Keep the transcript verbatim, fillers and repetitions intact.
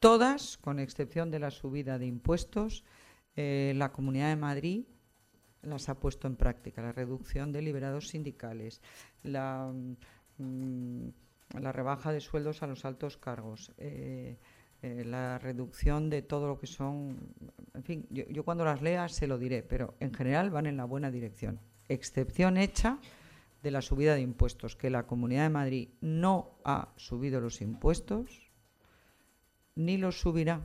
todas, con excepción de la subida de impuestos, eh, la Comunidad de Madrid las ha puesto en práctica. La reducción de liberados sindicales, la, mm, la rebaja de sueldos a los altos cargos, eh, eh, la reducción de todo lo que son... En fin, yo, yo cuando las lea se lo diré, pero en general van en la buena dirección. Excepción hecha de la subida de impuestos, que la Comunidad de Madrid no ha subido los impuestos ni los subirá.